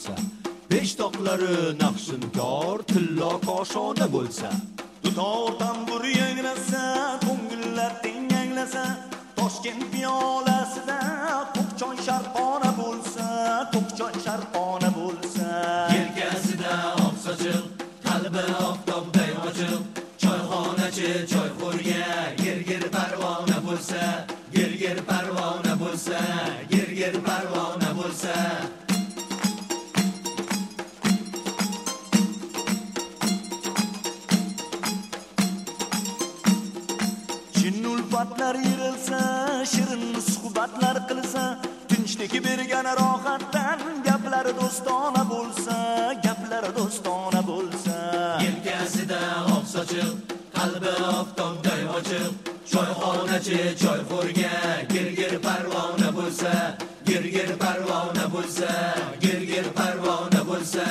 bo'lsa, peshtoqlari naqshinkor, tillo koshona bo'lsa, dutor tambur yangrasa, ko'ngillar tenganglasa, Toshkent piyolasida to'qchoy sharqona bo'lsa, to'qchoy sharqona bo'lsa, yelkasida oq sochiq, qalbi oftobday ochiq, choyxonachi choyxo'rga gir parvona bo'lsa, gir parvona bo'lsa, gir parvona bo'lsa. Ulfatlar yirilsa, shirin suhbatlar qilsa, tinchlik bergan rohatdan gaplari do'stona bo'lsa, gaplari do'stona bo'lsa, yelkasida oq sochiq, qalbi oftobday ochiq, choyxonachi choyxo'rga gir parvona bo'lsa, gir parvona bo'lsa, gir parvona bo'lsa.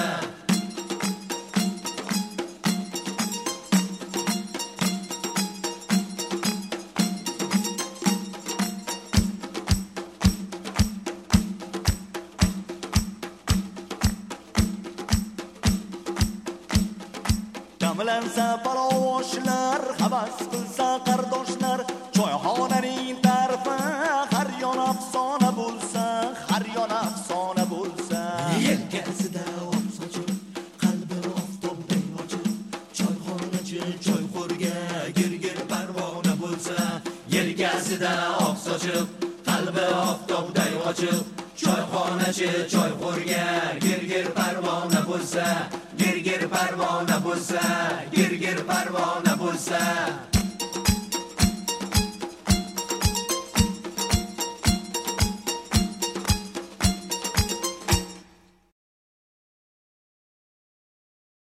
Jamlansa parovoshlar, havas qilsa qardoshlar, choyxonaning tarifi har yon afsona bo'lsa, har yon afsona bo'lsa, yelkasida oq sochiq, qalbi oftobday ochiq, choyxonachi choyxo'rga gir parvona bo'lsa, yelkasida oq sochiq, qalbi oftobday ochiq, choyxonachi choyxo'rga gir parvona bo'lsa, gir parvona bo'lsa, gir parvona bo'lsa.